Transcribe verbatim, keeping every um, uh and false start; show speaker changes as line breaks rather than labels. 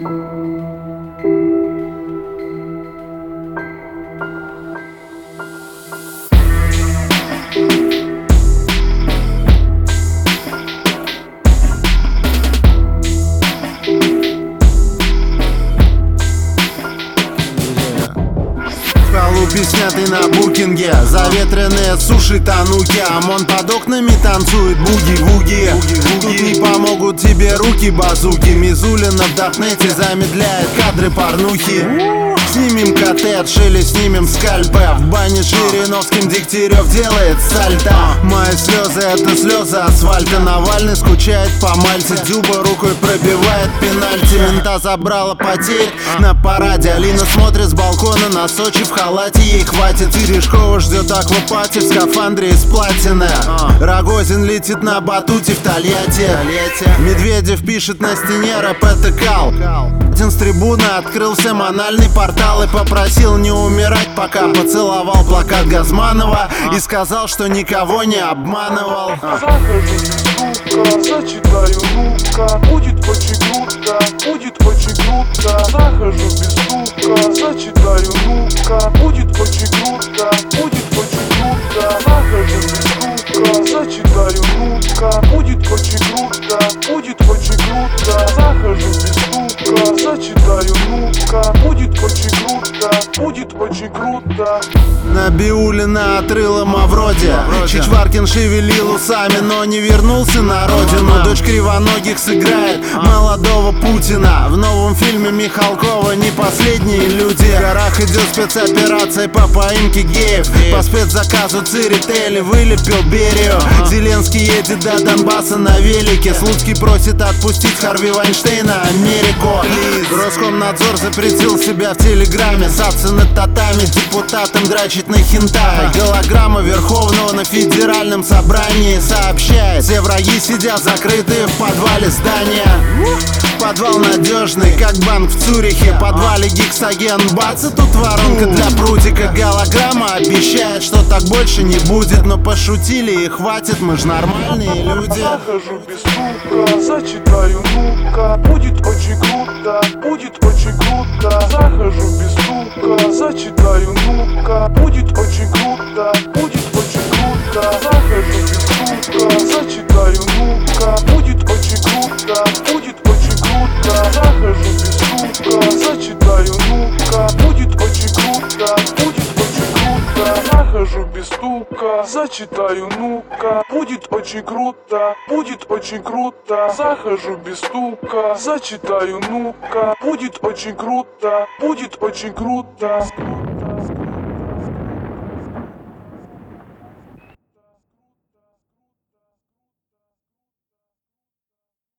Снятый на букинге, заветренные суши тануки. ОМОН под окнами танцует буги-вуги. Тут не помогут тебе руки базуки. Мизулина в даркнете замедляет кадры порнухи. Снимем коттедж или снимем скальпы. В бане Жириновским Дегтярев делает сальто. Мои слезы — это слезы асфальта. Навальный скучает по Мальте. Дюба рукой пробивает пенальти. Мента забрала потерь на параде. Алина смотрит с балкона на Сочи в халате. Ей хватит. Терешкова ждет аквапати в скафандре из платины. Рогозин летит на батуте в Тольятти. Медведев пишет на стене рэп — это кал. С трибуны открылся мональный портал и попросил не умирать, пока поцеловал плакат Газманова и сказал, что никого не обманывал.
Захожу без звука, зачитаю ну-ка. Будет очень круто, будет очень круто. Захожу без звука, зачитаю ну-ка. Будет очень круто, будет очень круто. Захожу без звука, зачитаю ну-ка. Будет очень круто, будет очень круто. Захожу без звука, зачитаю ну-ка. Будет очень круто, будет очень круто.
Набиуллина отрыла Мавроди. Чичваркин шевелил усами, но не вернулся на родину. Дочь Кривоногих сыграет молодого Путина. В новом фильме Михалкова не последние люди. В горах идет спецоперация по поимке геев. По спецзаказу Церетели вылепил Берию. Зеленский едет до Донбасса на велике. Слуцкий просит отпустить Харви Вайнштейна Америку. Роскомнадзор запретил себя в Телеграме. Саться над татами, депутатам драчить на хентай. Голограмма Верховного на федеральном собрании сообщает: все враги сидят закрытые в подвале здания. Подвал надежный, как банк в Цюрихе. В подвале гексоген, бац, и тут воронка для прутика. Голограмма обещает, что так больше не будет. Но пошутили и хватит, мы ж нормальные люди.
Захожу без звука, зачитаю ну-ка. Будет очень круто, будет очень круто. Захожу без звука, зачитаю ну-ка. Будет очень круто, будет очень круто. Захожу без звука, зачитаю ну-ка. Будет очень круто, будет очень круто. Захожу без звука, зачитаю ну-ка. Будет очень круто, будет очень круто. Захожу без стука, зачитаю ну-ка. Будет очень круто, будет очень круто. Захожу без стука, зачитаю ну-ка. Будет очень круто, будет очень круто.